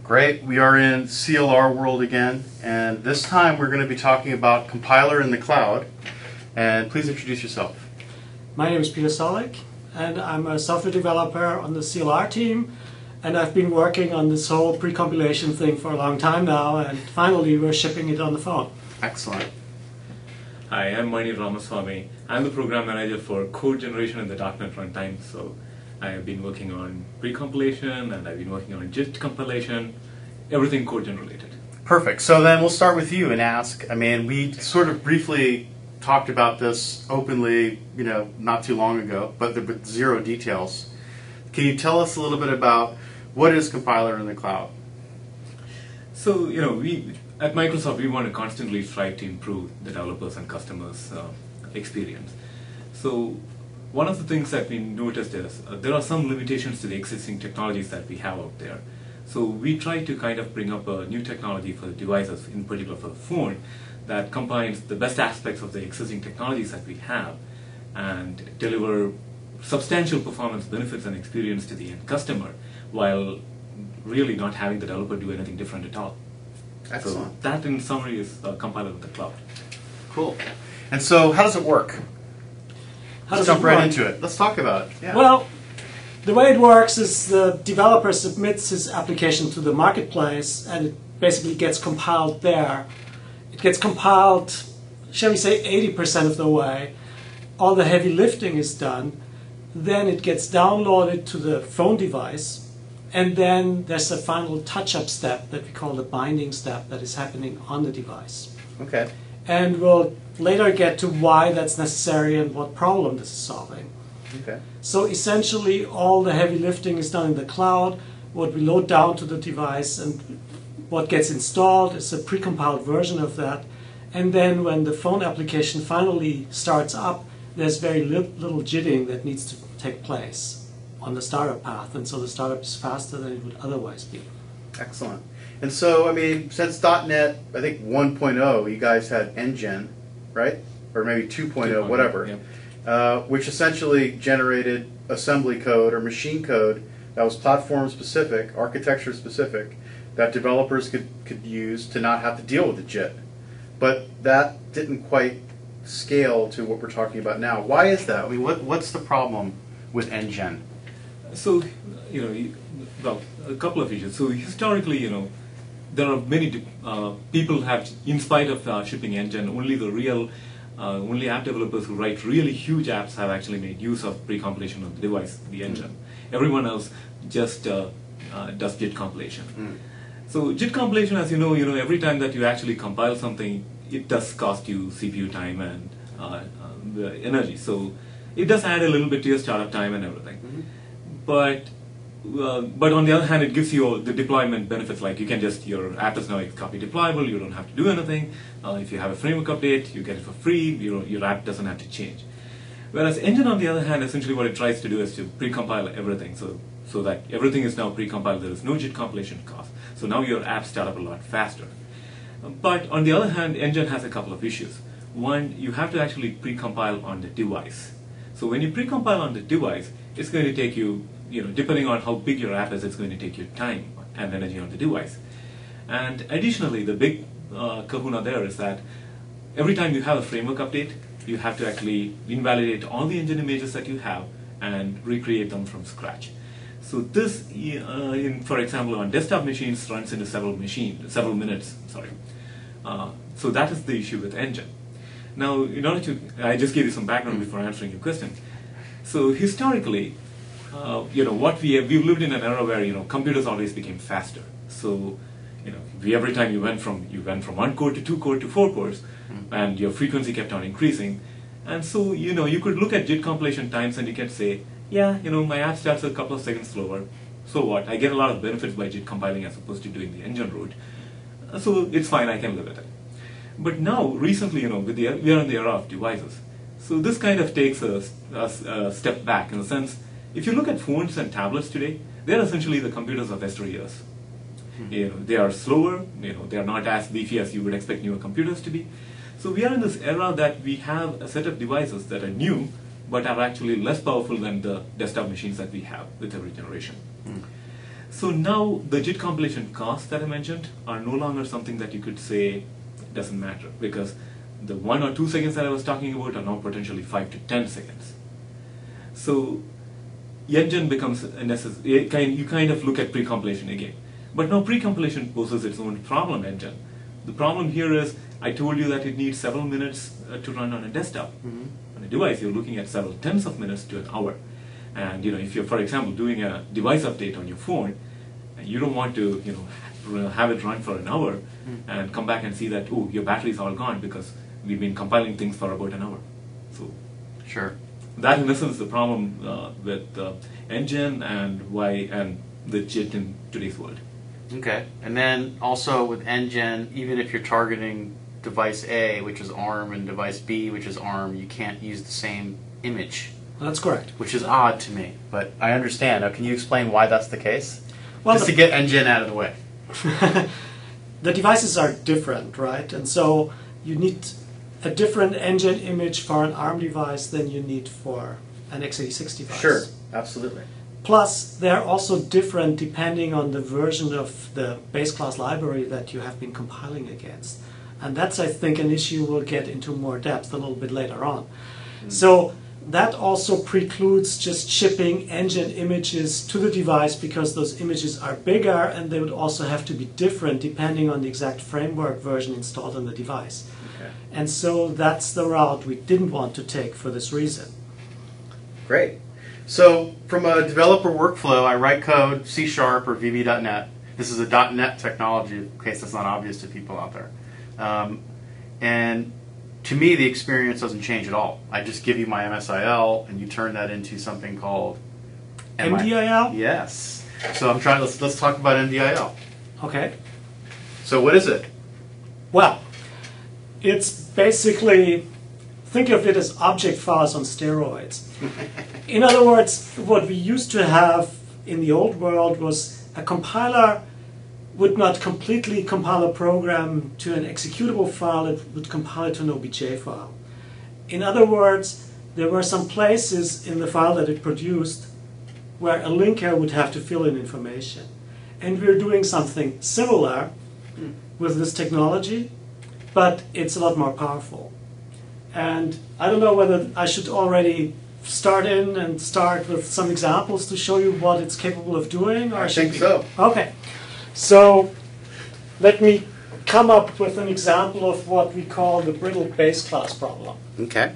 Great. We are in CLR world again, and this time we're going to be talking about compiler in the cloud. And please introduce yourself. My name is Peter Solik, and I'm a software developer on the CLR team. And I've been working on this whole pre-compilation thing for a long time now, and finally we're shipping it on the phone. Excellent. Hi, I'm Mani Ramaswamy. I'm the program manager for code generation in the .NET runtime. So I have been working on pre-compilation, and I've been working on JIT compilation, everything code gen related. Perfect. So then we'll start with you and ask, we sort of briefly talked about this openly, not too long ago, but with zero details. Can you tell us a little bit about what is compiler in the cloud? So, we at Microsoft, we want to constantly try to improve the developers and customers' experience. So one of the things that we noticed is there are some limitations to the existing technologies that we have out there. So we try to kind of bring up a new technology for the devices, in particular for the phone, that combines the best aspects of the existing technologies that we have and deliver substantial performance benefits and experience to the end customer while really not having the developer do anything different at all. Excellent. So that in summary is compiler in the cloud. Cool. And so how does it work? Let's jump right into it. Let's talk about it. Yeah. Well, the way it works is the developer submits his application to the marketplace, and it basically gets compiled there. It gets compiled, shall we say, 80% of the way. All the heavy lifting is done. Then it gets downloaded to the phone device, and then there's a final touch-up step that we call the binding step that is happening on the device. Okay. And we'll later get to why that's necessary and what problem this is solving. Okay. So essentially all the heavy lifting is done in the cloud. What we load down to the device and what gets installed is a precompiled version of that. And then when the phone application finally starts up, there's very little jitting that needs to take place on the startup path. And so the startup is faster than it would otherwise be. Excellent. And so, since .NET, I think 1.0, you guys had NGen, right? Or maybe 2.0, whatever, yeah. Which essentially generated assembly code or machine code that was platform specific, architecture specific, that developers could use to not have to deal with the JIT. But that didn't quite scale to what we're talking about now. Why is that? What's the problem with NGen? So, well, a couple of issues. So historically, there are many people have, in spite of shipping NGen, only app developers who write really huge apps have actually made use of pre-compilation of the device, the engine. Everyone else just does JIT compilation. So JIT compilation, as you know, every time that you actually compile something, it does cost you CPU time and the energy. So it does add a little bit to your startup time and everything. But on the other hand, it gives you the deployment benefits, like your app is now copy deployable, you don't have to do anything. If you have a framework update, you get it for free, your app doesn't have to change. Whereas NGen, on the other hand, essentially what it tries to do is to precompile everything, so that everything is now precompiled, there is no JIT compilation cost. So now your apps start up a lot faster. But on the other hand, NGen has a couple of issues. One, you have to actually precompile on the device. So when you precompile on the device, it's going to take you, depending on how big your app is, it's going to take you time and energy on the device. And additionally, the big kahuna there is that every time you have a framework update, you have to actually invalidate all the engine images that you have and recreate them from scratch. So this, for example, on desktop machines, runs into several minutes. So that is the issue with NGen. Now, I just gave you some background before answering your question. So historically, we've lived in an era where computers always became faster. So every time you went from 1 core to 2 core to 4 cores, and your frequency kept on increasing. And so you could look at JIT compilation times and you can say, yeah, my app starts a couple of seconds slower. So what? I get a lot of benefits by JIT compiling as opposed to doing the engine route. So it's fine, I can live with it. But now, recently, we are in the era of devices. So this kind of takes a step back in the sense, if you look at phones and tablets today, they're essentially the computers of yesteryears. They are slower, they are not as beefy as you would expect newer computers to be. So we are in this era that we have a set of devices that are new, but are actually less powerful than the desktop machines that we have with every generation. So now the JIT compilation costs that I mentioned are no longer something that you could say doesn't matter, because the 1 or 2 seconds that I was talking about are now potentially 5 to 10 seconds. So NGen becomes a necessary. You kind of look at pre-compilation again. But now pre-compilation poses its own problem engine. The problem here is, I told you that it needs several minutes to run on a desktop. On a device, you're looking at several tens of minutes to an hour. And if you're, for example, doing a device update on your phone, and you don't want to have it run for an hour and come back and see that, oh, your battery's all gone because we've been compiling things for about an hour. So Sure. that, in essence, is the problem with NGen and the JIT in today's world. Okay. And then also with NGen, even if you're targeting device A, which is ARM, and device B, which is ARM, you can't use the same image, That's correct. which is odd to me. But I understand. Now, can you explain why that's the case? Well, Just to get NGen out of the way. the devices are different, right? And so you need a different engine image for an ARM device than you need for an x86 device. Sure. Absolutely. Plus, they're also different depending on the version of the base class library that you have been compiling against. And that's, I think, an issue we'll get into more depth a little bit later on. So that also precludes just shipping engine images to the device, because those images are bigger and they would also have to be different depending on the exact framework version installed on the device. Okay. And so that's the route we didn't want to take for this reason. Great. So from a developer workflow, I write code, C# or VB.NET. This is a .NET technology, in case that's not obvious to people out there. And to me, the experience doesn't change at all. I just give you my MSIL, and you turn that into something called MDIL? Yes. So I'm trying. Let's talk about MDIL. Okay. So what is it? Well, it's basically, think of it as object files on steroids. In other words, what we used to have in the old world was a compiler would not completely compile a program to an executable file, it would compile it to an OBJ file. In other words, there were some places in the file that it produced where a linker would have to fill in information. And we're doing something similar with this technology, but it's a lot more powerful. And I don't know whether I should already start with some examples to show you what it's capable of doing, or I think so. Okay. So let me come up with an example of what we call the brittle base class problem. Okay.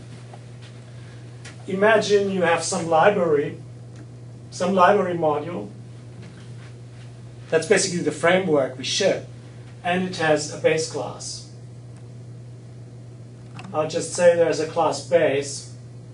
Imagine you have some library module. That's basically the framework we ship, and it has a base class. I'll just say there's a class base.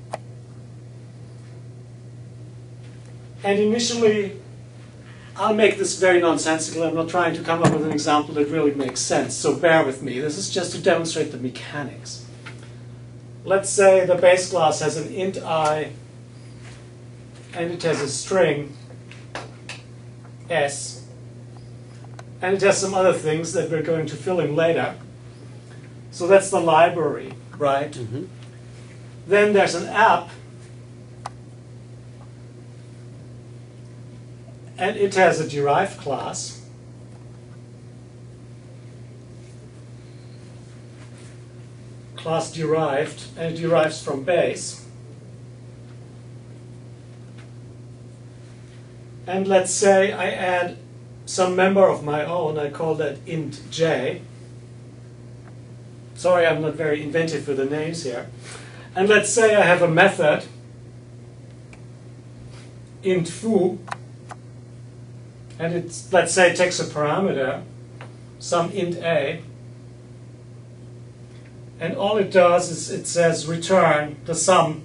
And initially, I'll make this very nonsensical. I'm not trying to come up with an example that really makes sense, so bear with me. This is just to demonstrate the mechanics. Let's say the base class has an int I, and it has a string s, and it has some other things that we're going to fill in later. So that's the library, right? Mm-hmm. Then there's an app, and it has a derived class. Class derived, and it derives from base. And let's say I add some member of my own, I call that int j. Sorry, I'm not very inventive with the names here. And let's say I have a method, int foo, and it, let's say, takes a parameter, some int a, and all it does is it says return the sum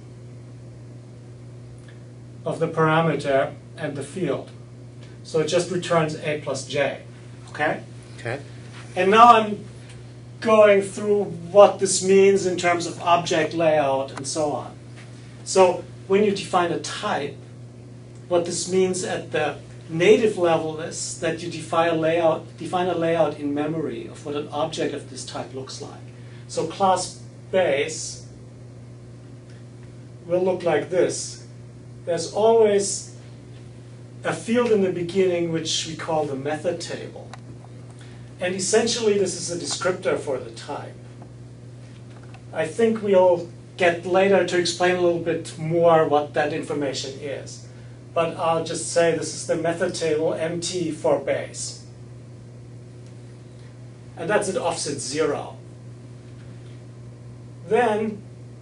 of the parameter and the field. So it just returns a plus j. Okay? Okay. And now I'm going through what this means in terms of object layout and so on. So when you define a type, what this means at the native level is that you define a layout in memory of what an object of this type looks like. So class base will look like this. There's always a field in the beginning which we call the method table. And essentially this is a descriptor for the type. I think we'll get later to explain a little bit more what that information is. But I'll just say this is the method table MT for base. And that's at offset 0. Then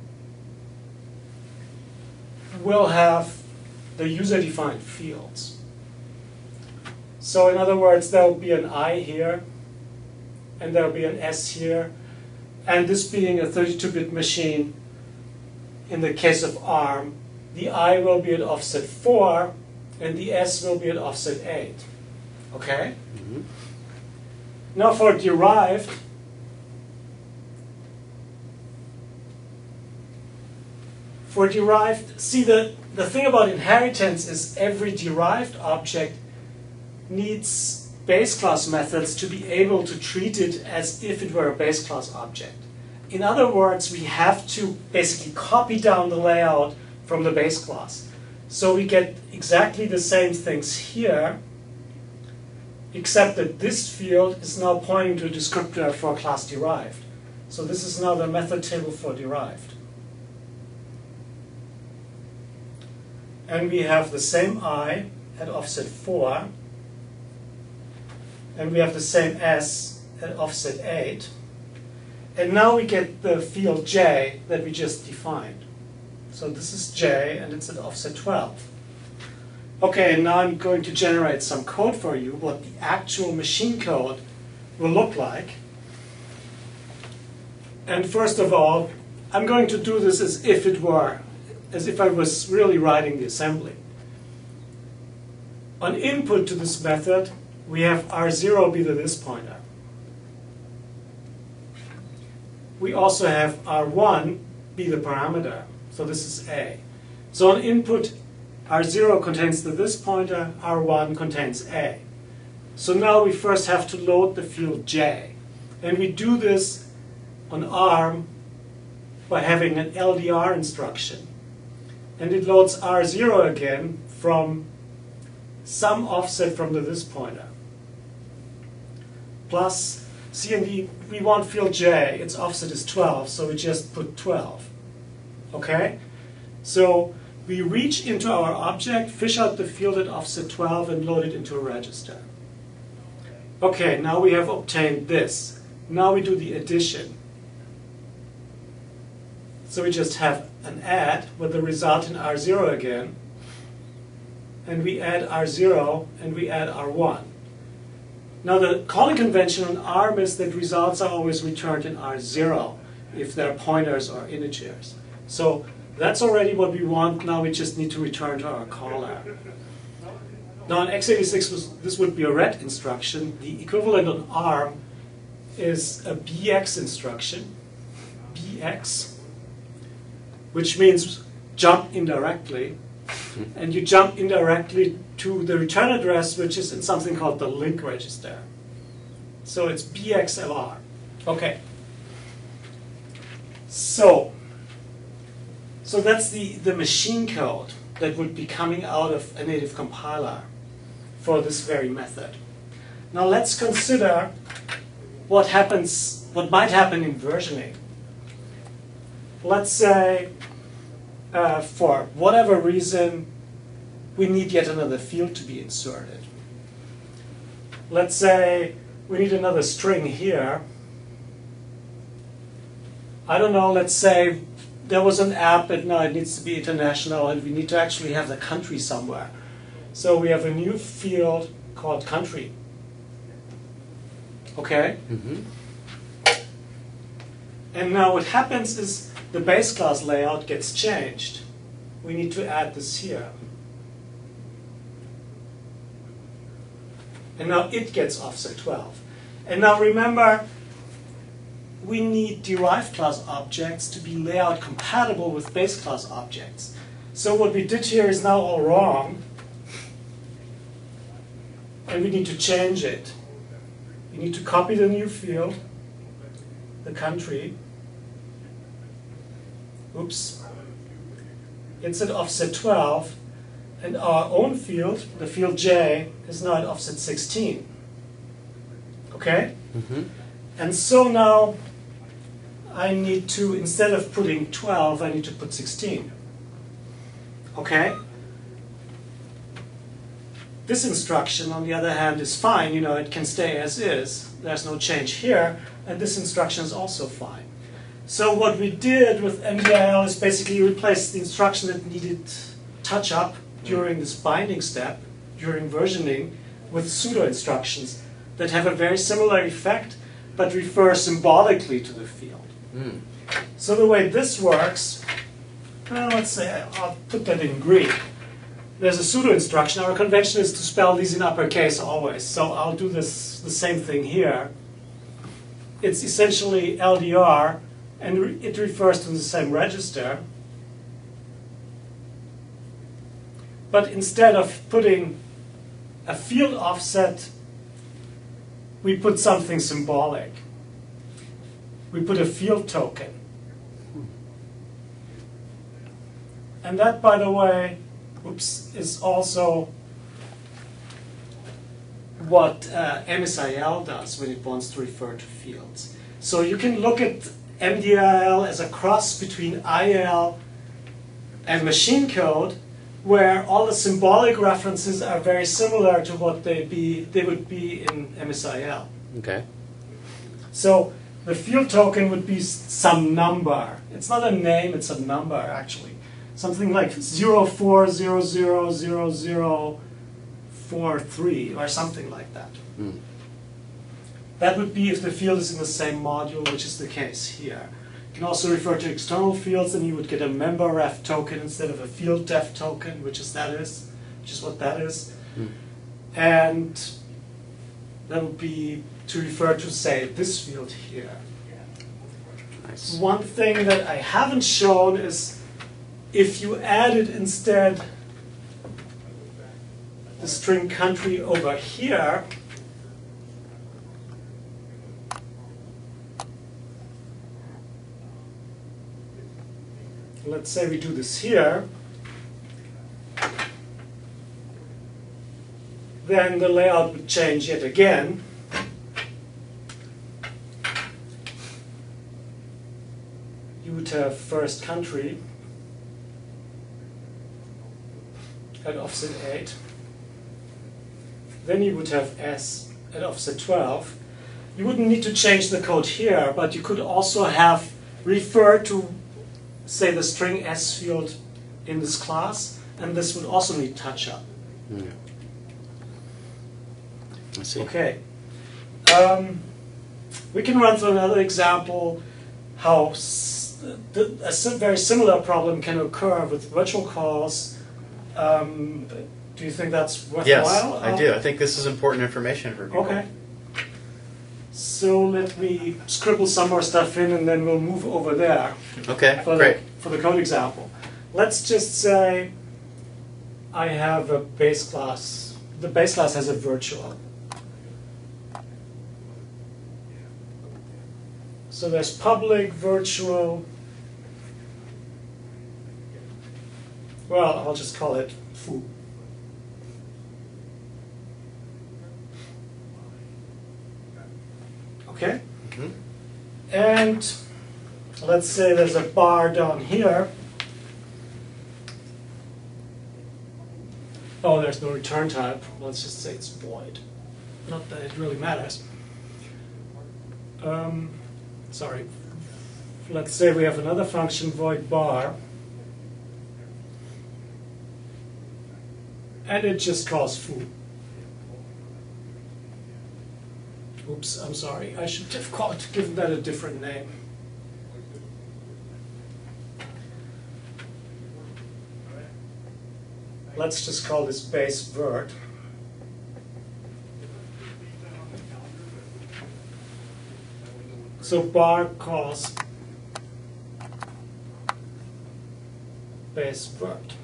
we'll have the user-defined fields. So in other words, there will be an I here, and there will be an S here, and this being a 32-bit machine, in the case of ARM, the I will be at offset 4, and the S will be at offset 8. Okay? Mm-hmm. Now for derived, see the thing about inheritance is every derived object needs base class methods to be able to treat it as if it were a base class object. In other words, we have to basically copy down the layout from the base class. So we get exactly the same things here, except that this field is now pointing to a descriptor for class derived. So this is now the method table for derived. And we have the same I at offset 4, and we have the same S at offset 8. And now we get the field J that we just defined. So this is J, and it's at offset 12. Okay, and now I'm going to generate some code for you, what the actual machine code will look like. And first of all, I'm going to do this as if I was really writing the assembly. On input to this method, we have R0 be the this pointer. We also have R1 be the parameter. So this is A. So on input, R0 contains the this pointer, R1 contains A. So now we first have to load the field J. And we do this on ARM by having an LDR instruction. And it loads R0 again from some offset from the this pointer. Plus, see, we want field J, its offset is 12, so we just put 12. Okay? So we reach into our object, fish out the field at offset 12, and load it into a register. Okay, now we have obtained this. Now we do the addition. So we just have an add with the result in R0 again. And we add R0 and we add R1. Now the calling convention on ARM is that results are always returned in R0 if they're pointers or integers. So that's already what we want. Now we just need to return to our caller. Now on x86, this would be a ret instruction. The equivalent on ARM is a bx instruction, bx, which means jump indirectly. And you jump indirectly to the return address, which is in something called the link register. So it's bxlr. Okay. So that's the machine code that would be coming out of a native compiler for this very method. Now let's consider what might happen in versioning. Let's say for whatever reason, we need yet another field to be inserted. Let's say we need another string here. I don't know, let's say there was an app, but now it needs to be international, and we need to actually have the country somewhere. So we have a new field called country. Okay? Mm-hmm. And now what happens is the base class layout gets changed. We need to add this here. And now it gets offset 12. And now remember, we need derived class objects to be layout compatible with base class objects. So what we did here is now all wrong. And we need to change it. We need to copy the new field, the country. Oops. It's at offset 12. And our own field, the field J, is now at offset 16. Okay? Mm-hmm. And so now I need to, instead of putting 12, I need to put 16. Okay? This instruction, on the other hand, is fine. You know, it can stay as is. There's no change here. And this instruction is also fine. So what we did with MDIL is basically replace the instruction that needed touch-up during this binding step, during versioning, with pseudo-instructions that have a very similar effect, but refer symbolically to the field. Mm. So the way this works, well, let's say I'll put that in Greek. There's a pseudo-instruction. Our convention is to spell these in uppercase always. So I'll do this the same thing here. It's essentially LDR, and it refers to the same register. But instead of putting a field offset, we put something symbolic. We put a field token. And that, by the way, is also what MSIL does when it wants to refer to fields. So you can look at MDIL as a cross between IL and machine code, where all the symbolic references are very similar to what they would be in MSIL. Okay. So the field token would be some number. It's not a name, it's a number actually. Something like 04000043 or something like that. Mm. That would be if the field is in the same module, which is the case here. You can also refer to external fields, and you would get a member ref token instead of a field def token, which is what that is. Mm. And that would be to refer to, say, this field here. Nice. One thing that I haven't shown is if you added instead the string country over here, let's say we do this here, then the layout would change yet again. You would have first country at offset 8. Then you would have S at offset 12. You wouldn't need to change the code here, but you could also have referred to, say, the string S field in this class, and this would also need touch-up. Mm. I see. Okay. We can run through another example how a very similar problem can occur with virtual calls. Do you think that's worthwhile? Yes, I do. I think this is important information for people. Okay. So let me scribble some more stuff in, and then we'll move over there Okay, for great. for the code example. Let's just say I have a base class. The base class has a virtual. So there's public, virtual. Well, I'll just call it foo. Okay? Mhm. And let's say there's a bar down here. Oh, there's no return type. Let's just say it's void. Not that it really matters. Sorry. Let's say we have another function, void bar. And it just calls foo. Oops, I'm sorry. I should have given that a different name. Let's just call this base vert. So bar calls base vert.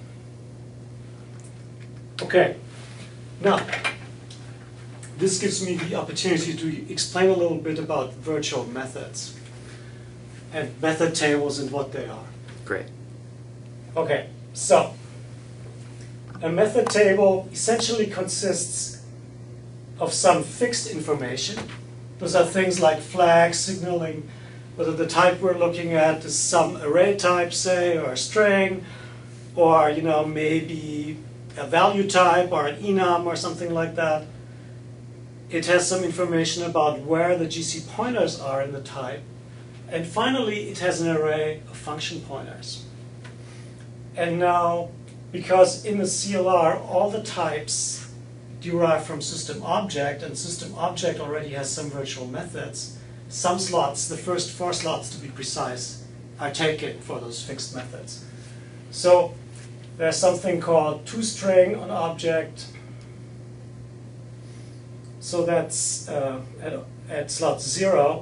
Okay. Now, this gives me the opportunity to explain a little bit about virtual methods and method tables and what they are. Great. Okay, so a method table essentially consists of some fixed information. Those are things like flags signaling whether the type we're looking at is some array type, say, or a string, or maybe a value type or an enum or something like that. It has some information about where the GC pointers are in the type. And finally, it has an array of function pointers. And now, because in the CLR, all the types derive from system object, and system object already has some virtual methods, some slots, the first 4 slots to be precise, are taken for those fixed methods. So there's something called toString on object. So that's at slot 0.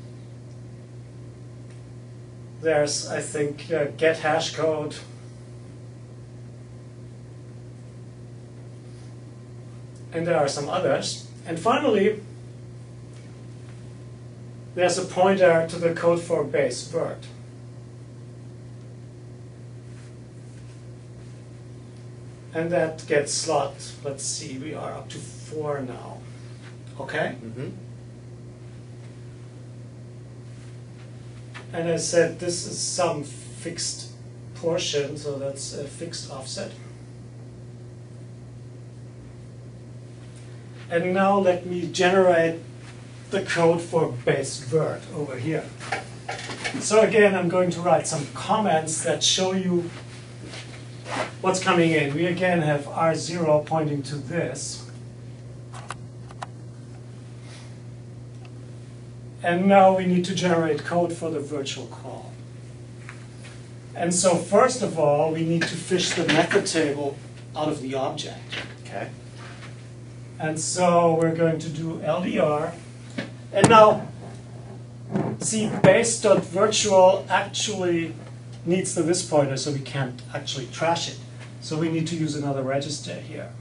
There's, I think, get hash code. And there are some others. And finally, there's a pointer to the code for base vert. And that gets slot, let's see, we are up to 4 now. Okay? Mm-hmm. And I said this is some fixed portion, so that's a fixed offset. And now let me generate the code for base vert over here. So again, I'm going to write some comments that show you what's coming in. We again have R0 pointing to this. And now we need to generate code for the virtual call. And so first of all, we need to fish the method table out of the object. Okay. And so we're going to do LDR. And now, see, base.virtual actually needs the this pointer, so we can't actually trash it. So we need to use another register here.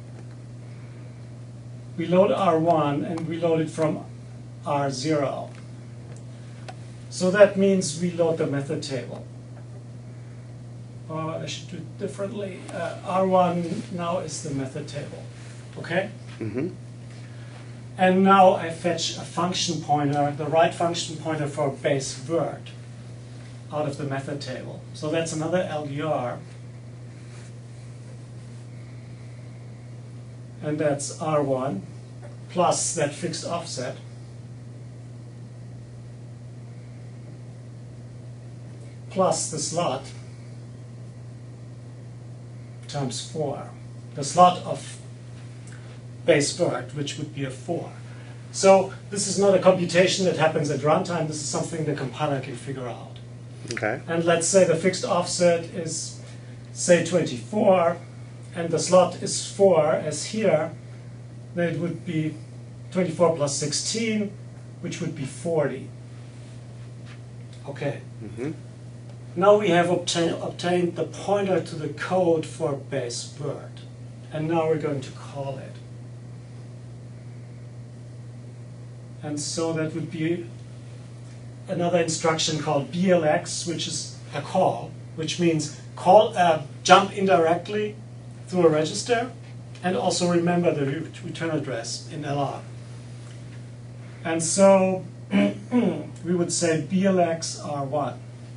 We load R1 and we load it from R0. So that means we load the method table. Or I should do it differently. R1 now is the method table. Okay? Mm-hmm. And now I fetch a function pointer, the right function pointer for base vert, out of the method table. So that's another LDR. And that's R1 plus that fixed offset. Plus the slot times 4. The slot of base vert, which would be a 4. So this is not a computation that happens at runtime. This is something the compiler can figure out. Okay. And let's say the fixed offset is, say, 24, and the slot is 4, as here. Then it would be 24 plus 16, which would be 40. Okay. Mm-hmm. Now we have obtained the pointer to the code for base vert. And now we're going to call it. And so that would be another instruction called BLX, which is a call, which means call, jump indirectly through a register, and also remember the return address in LR. And so we would say BLX R1.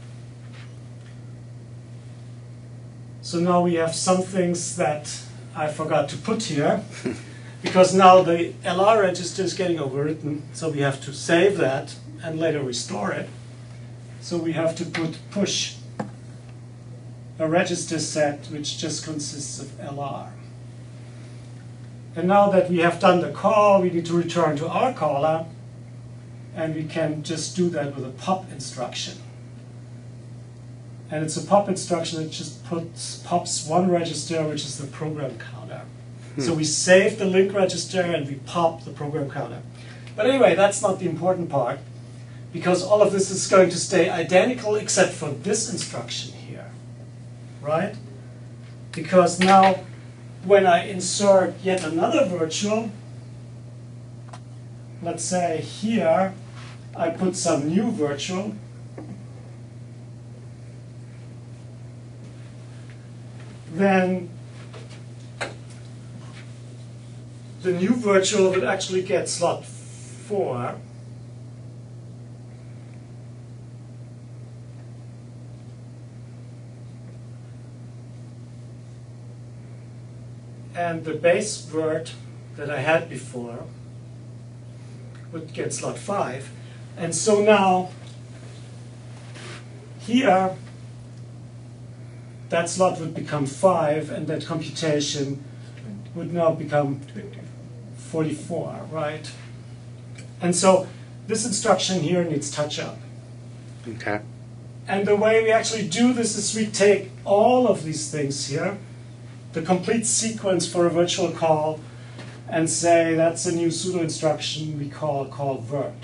So now we have some things that I forgot to put here, because now the LR register is getting overwritten, so we have to save that and later restore it. So we have to push a register set which just consists of LR. And now that we have done the call, we need to return to our caller, and we can just do that with a pop instruction. And it's a pop instruction that just pops one register, which is the program counter. So we save the link register and we pop the program counter. But anyway, that's not the important part, because all of this is going to stay identical except for this instruction here, right? Because now when I insert yet another virtual, let's say here I put some new virtual, then the new virtual would actually get slot 4. And the base vert that I had before would get slot 5. And so now, here, that slot would become 5, and that computation would now become 44, right? And so this instruction here needs touch-up. Okay. And the way we actually do this is we take all of these things here, the complete sequence for a virtual call, and say that's a new pseudo instruction we call vert.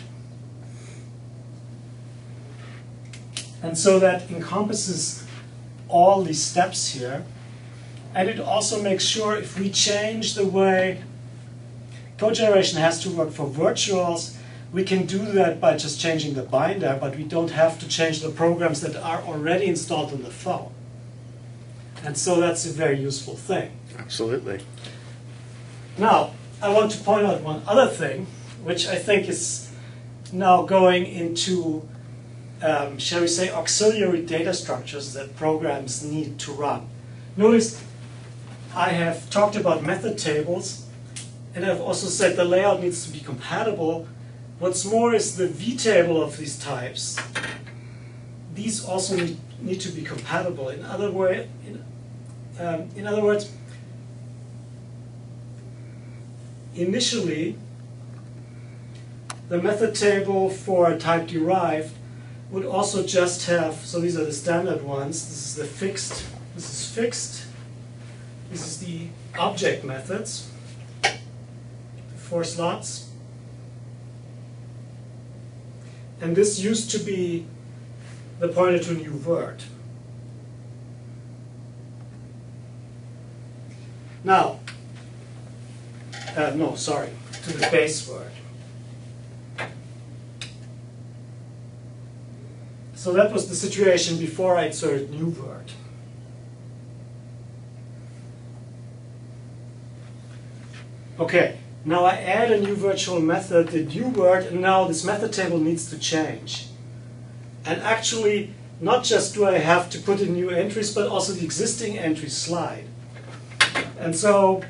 And so that encompasses all these steps here. And it also makes sure if we change the way code generation has to work for virtuals, we can do that by just changing the binder, but we don't have to change the programs that are already installed on the phone. And so that's a very useful thing. Absolutely. Now, I want to point out one other thing, which I think is now going into, shall we say, auxiliary data structures that programs need to run. Notice I have talked about method tables, and I've also said the layout needs to be compatible. What's more is the vtable of these types. These also need to be compatible. In other words, initially, the method table for type derived would also just have, so these are the standard ones. This is the fixed, this is fixed. This is the object methods, 4 slots. And this used to be the pointer to new vert. Now, no, sorry, to the base vert. So that was the situation before I inserted new vert. Okay, now I add a new virtual method, the new vert, and now this method table needs to change. And actually, not just do I have to put in new entries, but also the existing entries slide. And so,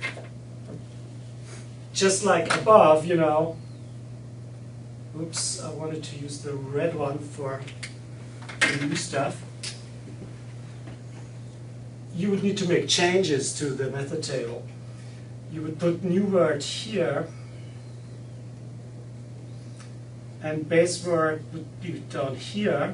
just like above, you know, oops, I wanted to use the red one for the new stuff. You would need to make changes to the method table. You would put new vert here, and base vert would be down here.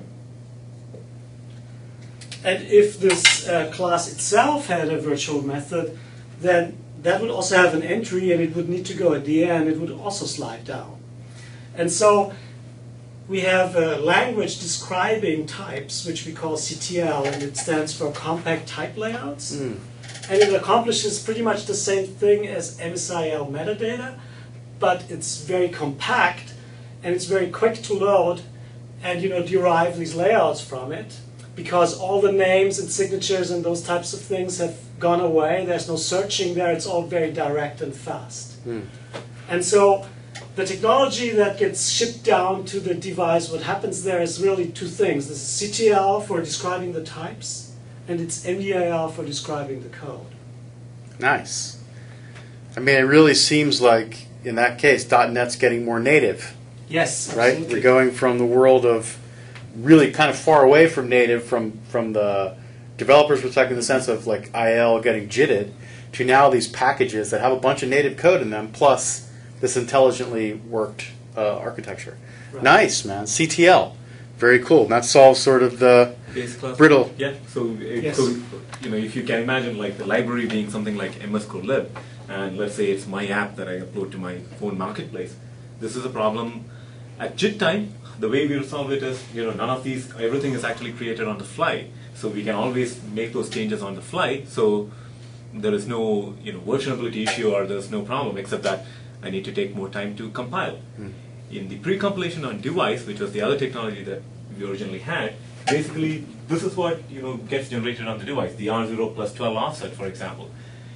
And if this class itself had a virtual method, then that would also have an entry, and it would need to go at the end. It would also slide down. And so we have a language describing types, which we call CTL, and it stands for Compact Type Layouts. And it accomplishes pretty much the same thing as MSIL metadata, but it's very compact, and it's very quick to load, and derive these layouts from it, because all the names and signatures and those types of things have gone away. There's no searching there. It's all very direct and fast. And so the technology that gets shipped down to the device, what happens there is really 2 things. This is CTL for describing the types, and it's MDAL for describing the code. Nice. I mean, it really seems like, in that case, .NET's getting more native, Yes, right? absolutely. We're going from the world of really kind of far away from native, from the developer's perspective in the sense of like IL getting JITted, to now these packages that have a bunch of native code in them, plus this intelligently worked architecture. Right. Nice, man. CTL. Very cool. And that solves sort of the Base class. brittle. Yeah. So, Yes. so if you can imagine like the library being something like MSCoLib, and let's say it's my app that I upload to my phone marketplace, this is a problem at JIT time. The way we resolve it is, none of these, everything is actually created on the fly. So we can always make those changes on the fly. So there is no, versionability issue, or there's no problem, except that I need to take more time to compile. In the pre-compilation on device, which was the other technology that we originally had, basically this is what gets generated on the device, the R0 plus 12 offset, for example.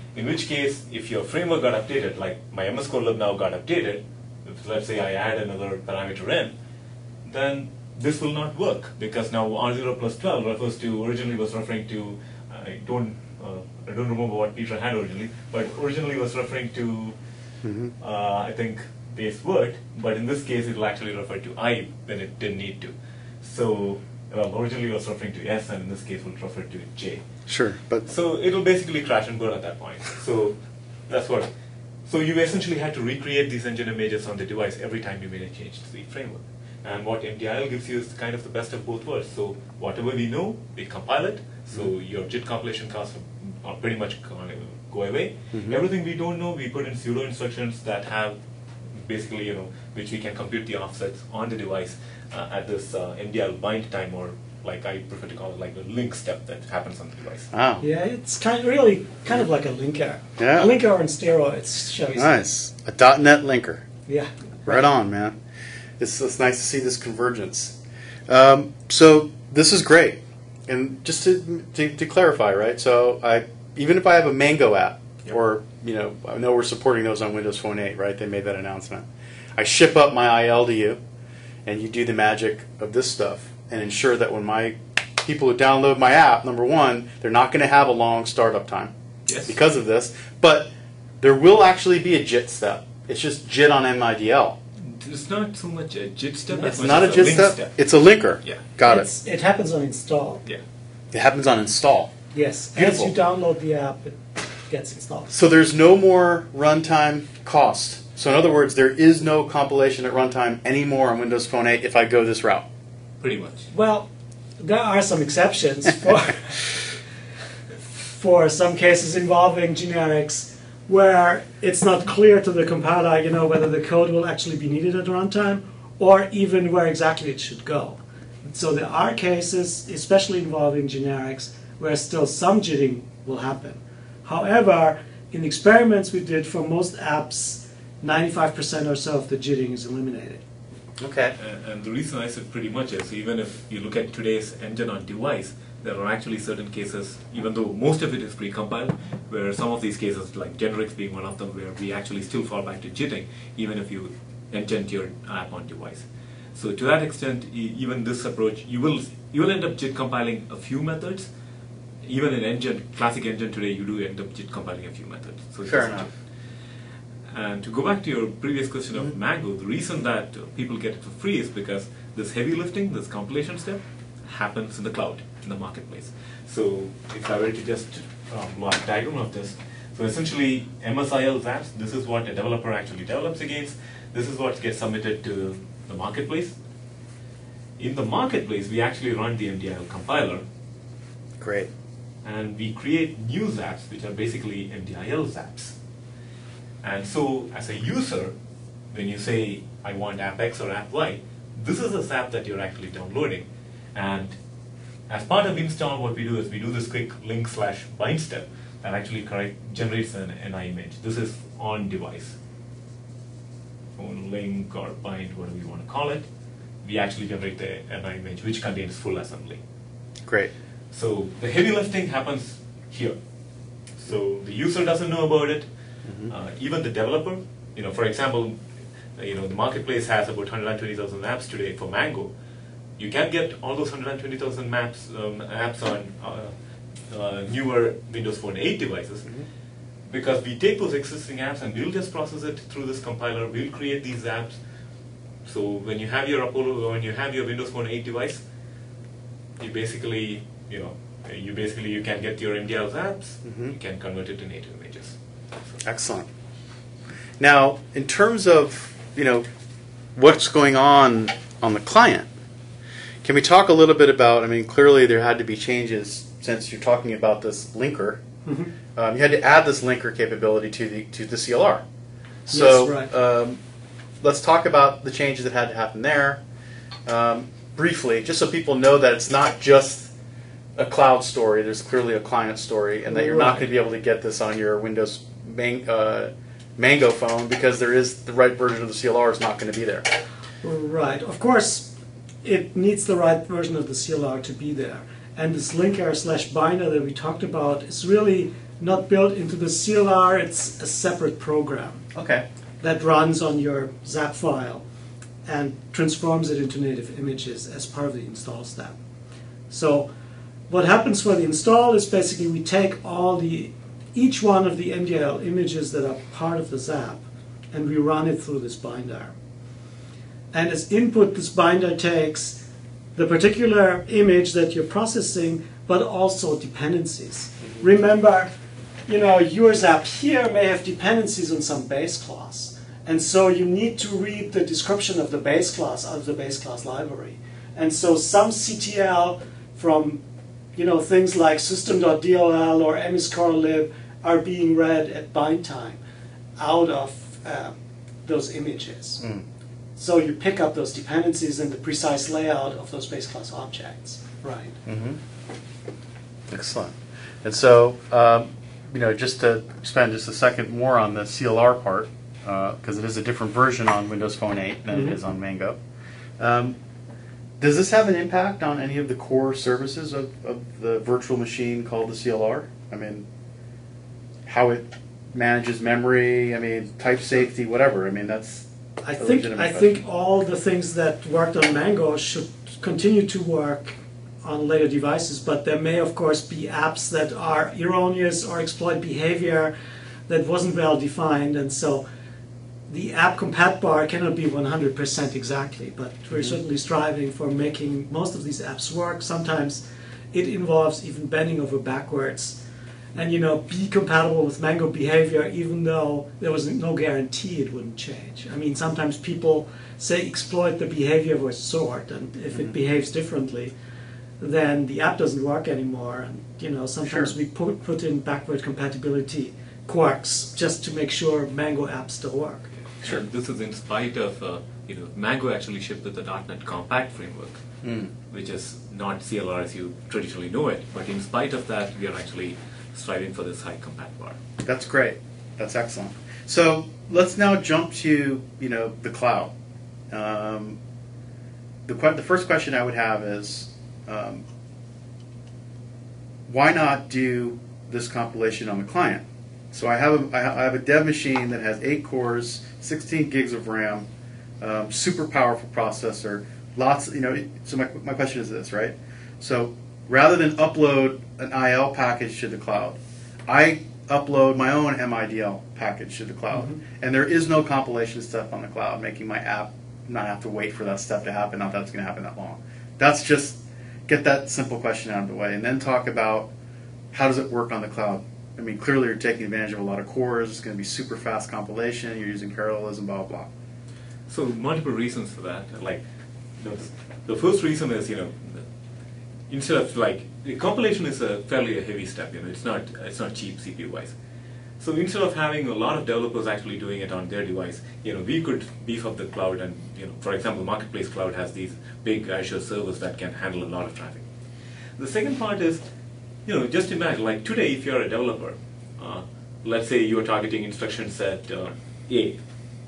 In which case, if your framework got updated, like my MS Core lib now got updated, if let's say I add another parameter in, then this will not work because now R0 plus 12 refers to, originally was referring to, I don't remember what Peter had originally, but originally was referring to, I think, base word, but in this case it will actually refer to I when it didn't need to. So, well, originally it was referring to S, and in this case will refer to J. Sure, but So it'll basically crash and burn at that point. So that's what. So you essentially had to recreate these engine images on the device every time you made a change to the framework. And what MDIL gives you is kind of the best of both worlds. So whatever we know, we compile it. So your JIT compilation costs are pretty much go away. Everything we don't know, we put in pseudo instructions that have basically, which we can compute the offsets on the device at this MDIL bind time, or like I prefer to call it like the link step that happens on the device. wow, Yeah, it's really kind of like a linker. Yeah. A linker on steroids, shall we say. nice. A .NET linker. Yeah. Right on, man. It's nice to see this convergence. So this is great. And just to clarify, right? So even if I have a Mango app, Yep. or I know we're supporting those on Windows Phone 8, right? They made that announcement. I ship up my IL to you, and you do the magic of this stuff and ensure that when my people who download my app, number one, they're not going to have a long startup time Yes. because of this, but there will actually be a JIT step. It's just JIT on MIDL. It's not so much a JIT step. It's as much not a as JIT link step. It's a linker. Yeah. Got it. It happens on install. Yeah. It happens on install. Yes. Beautiful. As you download the app, it gets installed. So there's no more runtime cost. So in other words, there is no compilation at runtime anymore on Windows Phone 8 if I go this route. Pretty much. Well, there are some exceptions for some cases involving generics where it's not clear to the compiler, whether the code will actually be needed at runtime or even where exactly it should go. So there are cases, especially involving generics, where still some jitting will happen. However, in experiments we did for most apps, 95% or so of the jitting is eliminated. Okay. And the reason I said pretty much is, even if you look at today's engine on device, there are actually certain cases, even though most of it is pre-compiled, where some of these cases, like generics being one of them, where we actually still fall back to jitting, even if you engine your app on device. So to that extent, even this approach, you will end up JIT compiling a few methods. Even in engine, classic engine today, you do end up JIT compiling a few methods. So Fair just- enough. And to go back to your previous question of Mango, the reason that people get it for free is because this heavy lifting, this compilation step, happens in the cloud, in the marketplace. So if I were to just plot a diagram of this, so essentially MSIL apps, this is what a developer actually develops against. This is what gets submitted to the marketplace. In the marketplace, we actually run the MDIL compiler, Great. and we create new zaps, which are basically MDIL zaps. And so, as a user, when you say, I want app X or app Y, this is a zap that you're actually downloading. And as part of install, what we do is we do this quick link/bind step that actually generates an NI image. This is on device. Link or bind, whatever you want to call it. We actually generate the NI image, which contains full assembly. Great. So the heavy lifting happens here. So the user doesn't know about it. Even the developer, for example, the marketplace has about 120,000 apps today for Mango. You can get all those 120,000 apps on newer Windows Phone 8 devices, because we take those existing apps and we'll just process it through this compiler. We'll create these apps. So when you have your Apollo, when you have your Windows Phone 8 device, you basically, you can get your MDIL apps. You can convert it to native images. Excellent. Now, in terms of what's going on the client, can we talk a little bit about? I mean, clearly there had to be changes since you're talking about this linker. You had to add this linker capability to the CLR. So Yes, right. Let's talk about the changes that had to happen there briefly, just so people know that it's not just a cloud story. There's clearly a client story, and that you're not Right. going to be able to get this on your Windows Mango phone because the right version of the CLR is not going to be there. Right. Of course, it needs the right version of the CLR to be there. And this linker/binder that we talked about is really not built into the CLR. It's a separate program Okay. that runs on your ZAP file and transforms it into native images as part of the install step. So what happens for the install is basically we take each one of the MDIL images that are part of the ZAP and we run it through this binder. And as input, this binder takes the particular image that you're processing, but also dependencies. Remember, your ZAP here may have dependencies on some base class. And so you need to read the description of the base class out of the base class library. And so some CTL from things like system.dll or mscorelib are being read at bind time out of those images. So you pick up those dependencies and the precise layout of those base class objects. Right. Excellent. And so, just to spend just a second more on the CLR part, because it is a different version on Windows Phone 8 than it is on Mango. Does this have an impact on any of the core services of the virtual machine called the CLR? I mean, how it manages memory, type safety, whatever. That's I think all the things that worked on Mango should continue to work on later devices, but there may of course be apps that are erroneous or exploit behavior that wasn't well defined, and so the app compat bar cannot be 100% exactly, but we're certainly striving for making most of these apps work. Sometimes it involves even bending over backwards and be compatible with Mango behavior, even though there was no guarantee it wouldn't change. Sometimes people say exploit the behavior of a sort, and if it behaves differently, then the app doesn't work anymore. And sometimes we put in backward compatibility quirks just to make sure Mango apps still work. Sure. This is in spite of Mango actually shipped with the .NET Compact framework, which is not CLR as you traditionally know it. But in spite of that, we are actually striving for this high compat bar. That's great. That's excellent. So let's now jump to the cloud. The first question I would have is, why not do this compilation on the client? So I have a dev machine that has 8 cores, 16 gigs of RAM, super powerful processor, lots. So my question is this, right? So rather than upload an IL package to the cloud, I upload my own MIDL package to the cloud, and there is no compilation step on the cloud, making my app not have to wait for that step to happen. Not that it's going to happen that long. That's just get that simple question out of the way, and then talk about how does it work on the cloud. Clearly you're taking advantage of a lot of cores. It's going to be super fast compilation. You're using parallelism, blah, blah, blah. So multiple reasons for that. The first reason is, instead of the compilation is a fairly heavy step. It's not cheap CPU wise. So instead of having a lot of developers actually doing it on their device, we could beef up the cloud, and for example, Marketplace Cloud has these big Azure servers that can handle a lot of traffic. The second part is, just imagine, today, if you're a developer, let's say you're targeting instruction set A,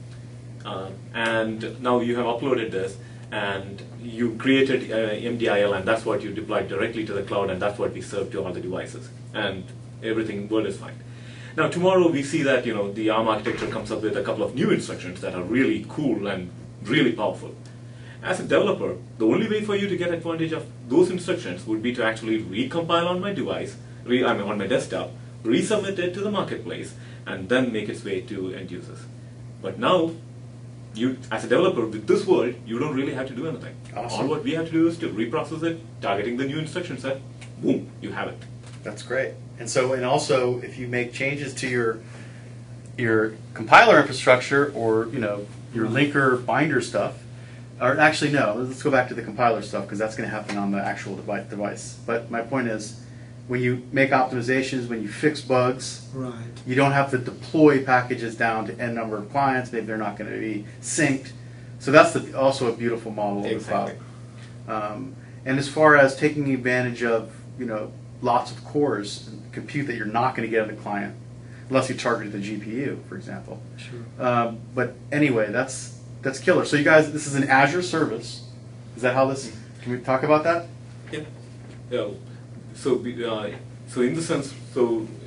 and now you have uploaded this, and you created MDIL, and that's what you deployed directly to the cloud, and that's what we serve to all the devices, and everything world is fine. Now tomorrow we see that the ARM architecture comes up with a couple of new instructions that are really cool and really powerful. As a developer, the only way for you to get advantage of those instructions would be to actually recompile on my device, on my desktop, resubmit it to the marketplace, and then make its way to end users. But now, you, as a developer with this world, you don't really have to do anything. Awesome. All what we have to do is to reprocess it, targeting the new instruction set, boom, you have it. That's great. And also, if you make changes to your compiler infrastructure or your linker binder stuff, or actually no, let's go back to the compiler stuff because that's going to happen on the actual device. But my point is, when you make optimizations, when you fix bugs, Right. you don't have to deploy packages down to n number of clients. Maybe they're not going to be synced. So that's also a beautiful model of the cloud. And as far as taking advantage of lots of cores and compute that you're not going to get on the client, unless you target the GPU, for example. Sure. But anyway, that's killer. So you guys, this is an Azure service. Is that how this? Can we talk about that? Yeah. So in the sense,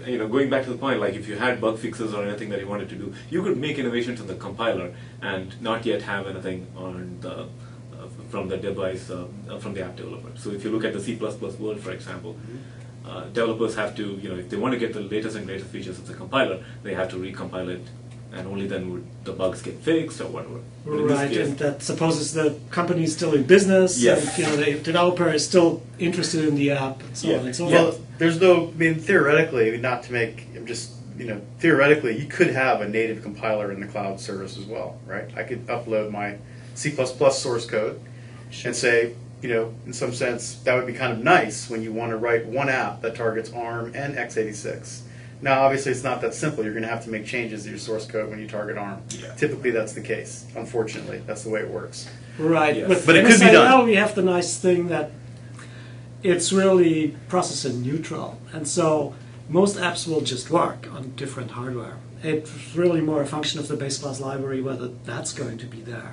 going back to the point, like if you had bug fixes or anything that you wanted to do, you could make innovations in the compiler and not yet have anything on the from the device from the app developer. So if you look at the C++ world, for example, developers have to, if they want to get the latest and greatest features of the compiler, they have to recompile it, and only then would the bugs get fixed or whatever. But in this Right, case- and that supposes the company is still in business, Yes. and the developer is still interested in the app, and so Yeah. on and so Well, forth. there's no, I mean, theoretically, not to make, I'm just, theoretically, you could have a native compiler in the cloud service as well, right? I could upload my C++ source code and say, in some sense, that would be kind of nice when you want to write one app that targets ARM and x86. Now, obviously, it's not that simple. You're going to have to make changes to your source code when you target ARM. Yeah. Typically, that's the case. Unfortunately, that's the way it works. Right, Yes. with But it could be NSIL, done. we have the nice thing that it's really processor neutral, and so most apps will just work on different hardware. It's really more a function of the base class library whether that's going to be there.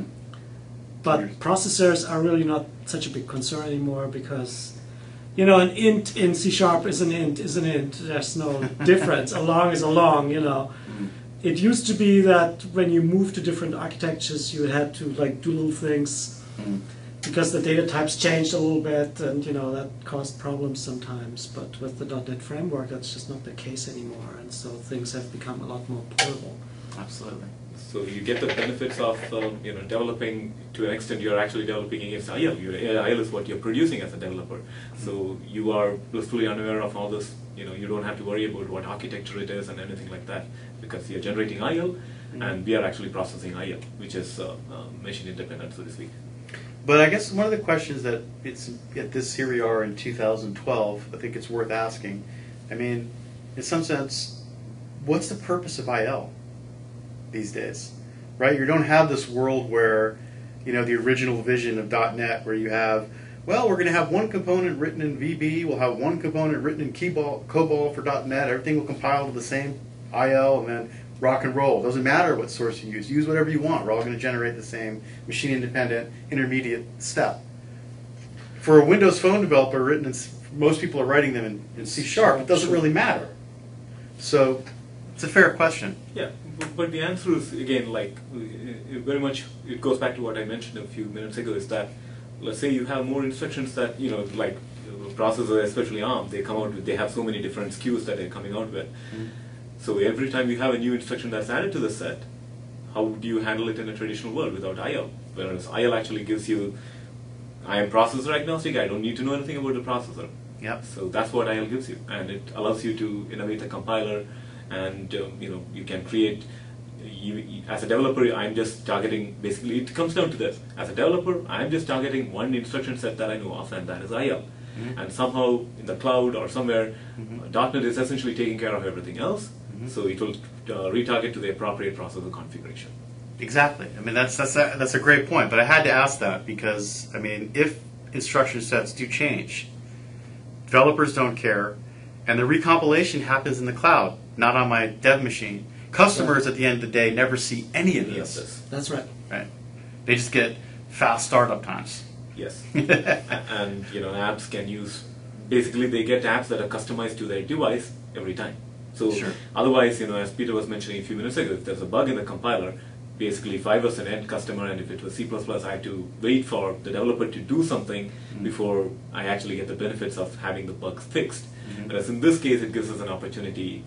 But processors are really not such a big concern anymore because, an int in C# is an int is an int. There's no difference. A long is a long, It used to be that when you moved to different architectures, you had to do little things because the data types changed a little bit, and that caused problems sometimes. But with the .NET framework, that's just not the case anymore, and so things have become a lot more portable. Absolutely. So you get the benefits of developing to an extent. You're actually developing against IL. IL is what you're producing as a developer. So you are blissfully unaware of all this. You don't have to worry about what architecture it is and anything like that because you're generating IL, and we are actually processing IL, which is machine independent, so to speak. But I guess one of the questions that here we are in 2012, I think it's worth asking. I mean, in some sense, what's the purpose of IL these days? Right? You don't have this world where, the original vision of .NET where you have, well, we're going to have one component written in VB, we'll have one component written in COBOL for .NET, everything will compile to the same IL, and then rock and roll. Doesn't matter what source you use whatever you want. We're all going to generate the same machine-independent intermediate step. For a Windows Phone developer, most people are writing them in C#. It doesn't really matter. So it's a fair question. Yeah, but the answer is, again, very much, it goes back to what I mentioned a few minutes ago, is that, let's say you have more instructions that, processors, especially ARM, they have so many different SKUs that they're coming out with. So every time you have a new instruction that's added to the set, how do you handle it in a traditional world without IL? Whereas IL actually gives you, I am processor agnostic, I don't need to know anything about the processor. Yep. So that's what IL gives you, and it allows you to innovate the compiler, and you can create. As a developer, I'm just targeting. Basically, it comes down to this: as a developer, I'm just targeting one instruction set that I know of, and that is IL. And somehow in the cloud or somewhere, .NET is essentially taking care of everything else. So it will retarget to the appropriate processor configuration. Exactly. I mean, that's a great point. But I had to ask that because, I mean, if instruction sets do change, developers don't care, and the recompilation happens in the cloud, not on my dev machine. Customers, at the end of the day, never see any of this. That's right. Right? They just get fast startup times. Yes. And apps can use, basically they get apps that are customized to their device every time. So Sure. otherwise, as Peter was mentioning a few minutes ago, if there's a bug in the compiler, basically if I was an end customer and if it was C++, I had to wait for the developer to do something before I actually get the benefits of having the bugs fixed. Whereas in this case, it gives us an opportunity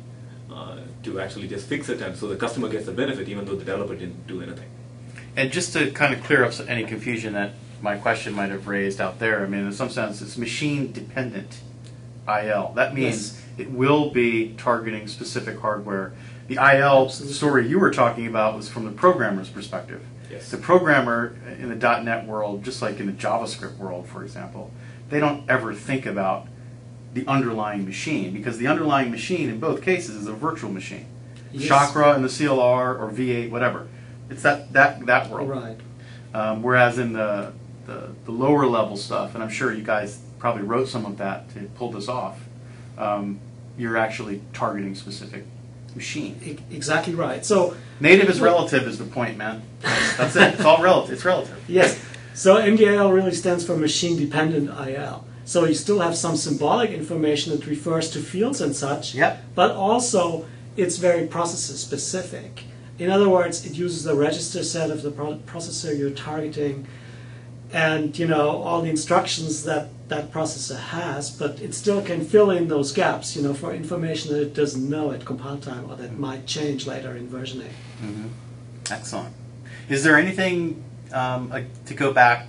to actually just fix it, and so the customer gets the benefit even though the developer didn't do anything. And just to kind of clear up any confusion that my question might have raised out there, I mean, in some sense, it's machine-dependent IL. That means it will be targeting specific hardware. The IL story you were talking about was from the programmer's perspective. Yes. The programmer in the .NET world, just like in the JavaScript world, for example, they don't ever think about the underlying machine, because the underlying machine in both cases is a virtual machine. Yes. Chakra in the CLR or V8, whatever. It's that world. Right. Whereas in the lower level stuff, and I'm sure you guys probably wrote some of that to pull this off, you're actually targeting specific machine. Exactly right. So Native is relative is the point, man. That's it. It's all relative. It's relative. yes. So MDIL really stands for machine dependent IL. So you still have some symbolic information that refers to fields and such, Yep. but also it's very processor specific. In other words, it uses the register set of the processor you're targeting, and all the instructions that that processor has, but it still can fill in those gaps, for information that it doesn't know at compile time or that might change later in versioning. Mm-hmm. Excellent. Is there anything to go back,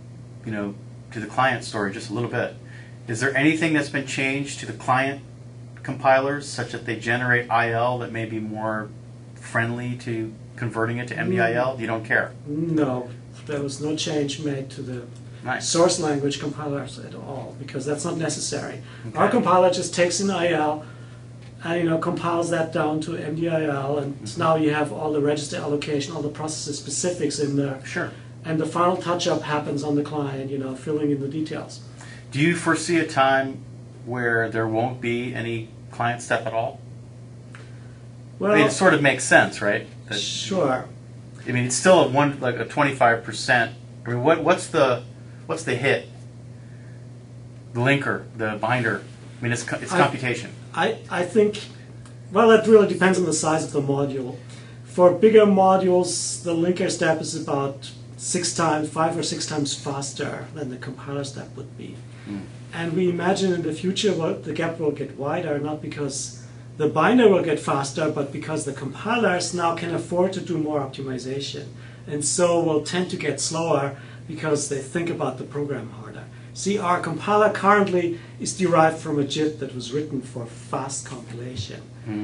to the client story just a little bit? Is there anything that's been changed to the client compilers such that they generate IL that may be more friendly to converting it to MDIL? You don't care? No, there was no change made to the Nice. source language compilers at all, because that's not necessary. Okay. Our compiler just takes in IL and compiles that down to MDIL, and now you have all the register allocation, all the processor specifics in there. Sure. And the final touch-up happens on the client, filling in the details. Do you foresee a time where there won't be any client step at all? Well, I mean, it sort of makes sense, right? That- sure. I mean, it's still a 25%. I mean, what's the hit? The linker, the binder. I mean, it's computation. I think, well, it really depends on the size of the module. For bigger modules, the linker step is about 5 or 6 times faster than the compiler step would be. And we imagine in the future the gap will get wider, not because the binder will get faster, but because the compilers now can afford to do more optimization, and so will tend to get slower because they think about the program harder. See, our compiler currently is derived from a JIT that was written for fast compilation.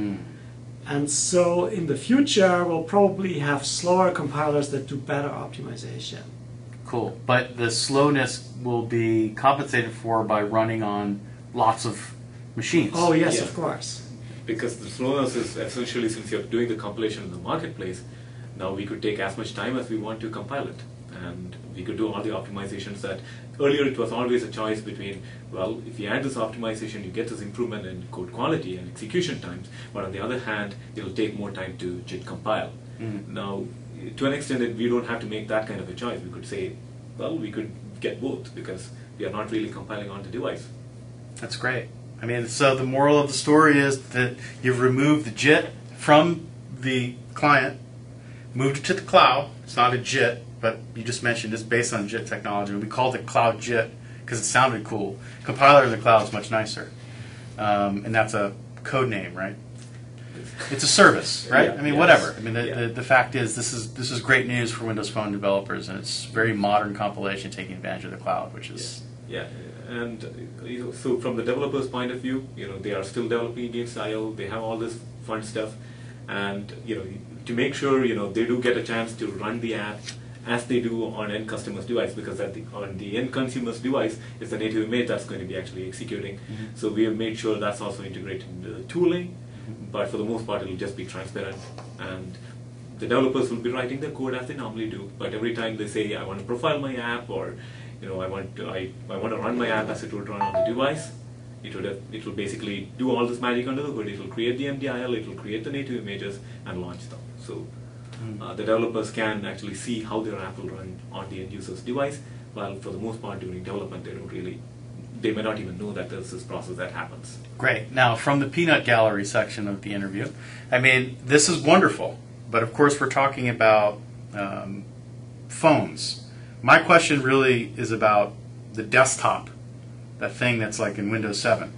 And so in the future, we'll probably have slower compilers that do better optimization. Cool. But the slowness will be compensated for by running on lots of machines. Oh, yes, Yeah. of course. Because the slowness is essentially, since you're doing the compilation in the marketplace, now we could take as much time as we want to compile it. And we could do all the optimizations that earlier it was always a choice between, well, if you add this optimization, you get this improvement in code quality and execution times, but on the other hand, it'll take more time to JIT compile. Now, to an extent, we don't have to make that kind of a choice. We could say, well, we could get both because we are not really compiling on the device. That's great. I mean, so the moral of the story is that you've removed the JIT from the client, moved it to the cloud. It's not a JIT, but you just mentioned it's based on JIT technology. We called it Cloud JIT because it sounded cool. Compiler in the cloud is much nicer. And that's a code name, right? It's a service, right? Yeah, I mean, yes. whatever. I mean, Yeah. the fact is this is great news for Windows Phone developers, and it's very modern compilation taking advantage of the cloud, which is Yeah, and so from the developer's point of view, they are still developing against IO. They have all this fun stuff, and to make sure they do get a chance to run the app as they do on end customer's device, because on the end consumer's device it's the native image that's going to be actually executing. So we have made sure that's also integrated into the tooling, but for the most part it'll just be transparent, and the developers will be writing their code as they normally do. But every time they say, I want to profile my app, or I want to run my app as it would run on the device, it will basically do all this magic under the hood. It will create the MDIL, it will create the native images and launch them. So the developers can actually see how their app will run on the end user's device, while for the most part during development they may not even know that there's this process that happens. great. Now, from the peanut gallery section of the interview, I mean, this is wonderful, but of course we're talking about phones. My question really is about the desktop, that thing that's like in Windows 7.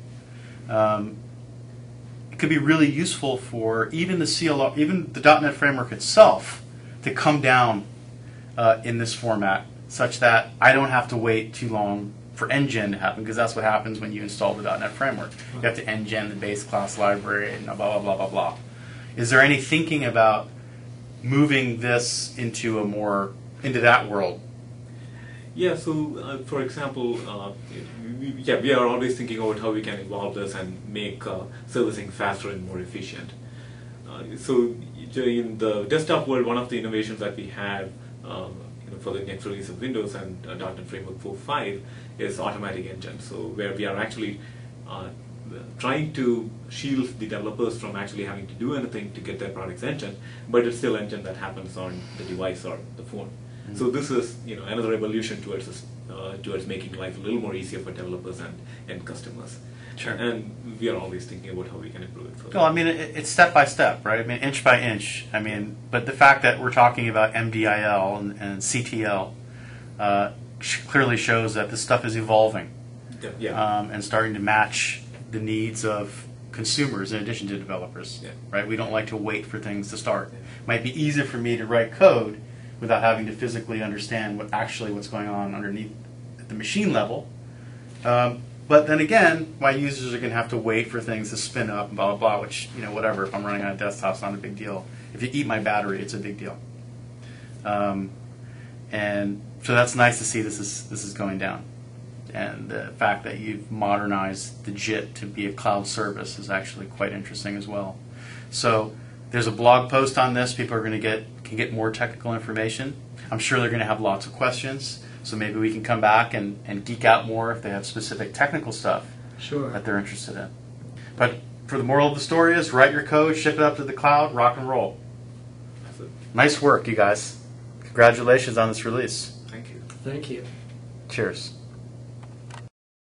It could be really useful for even the CLR, even the .NET framework itself, to come down in this format, such that I don't have to wait too long for NGen to happen, because that's what happens when you install the .NET framework. You have to NGen the base class library and blah, blah, blah, blah, blah. Is there any thinking about moving this into that world? Yeah, so for example, we are always thinking about how we can evolve this and make servicing faster and more efficient. So in the desktop world, one of the innovations that we have for the next release of Windows and .NET Framework 4.5 is automatic engine. So where we are actually trying to shield the developers from actually having to do anything to get their products engine, but it's still engine that happens on the device or the phone. So this is another evolution towards making life a little more easier for developers and customers. Sure. And we are always thinking about how we can improve it further. No, I mean it's step by step, right? I mean inch by inch. I mean, but the fact that we're talking about MDIL and CTL clearly shows that this stuff is evolving Yeah. and starting to match the needs of consumers in addition to developers. Yeah. Right? We don't like to wait for things to start. It might be easier for me to write code without having to physically understand what's going on underneath at the machine level. But then again, my users are going to have to wait for things to spin up and blah, blah, blah, which, whatever. If I'm running on a desktop, it's not a big deal. If you eat my battery, it's a big deal. And so that's nice to see this is going down. And the fact that you've modernized the JIT to be a cloud service is actually quite interesting as well. So there's a blog post on this. People are going to can get more technical information. I'm sure they're going to have lots of questions. So maybe we can come back and geek out more if they have specific technical stuff Sure. that they're interested in. But for the moral of the story is write your code, ship it up to the cloud, rock and roll. That's it. Nice work, you guys. Congratulations on this release. Thank you. Thank you. Cheers.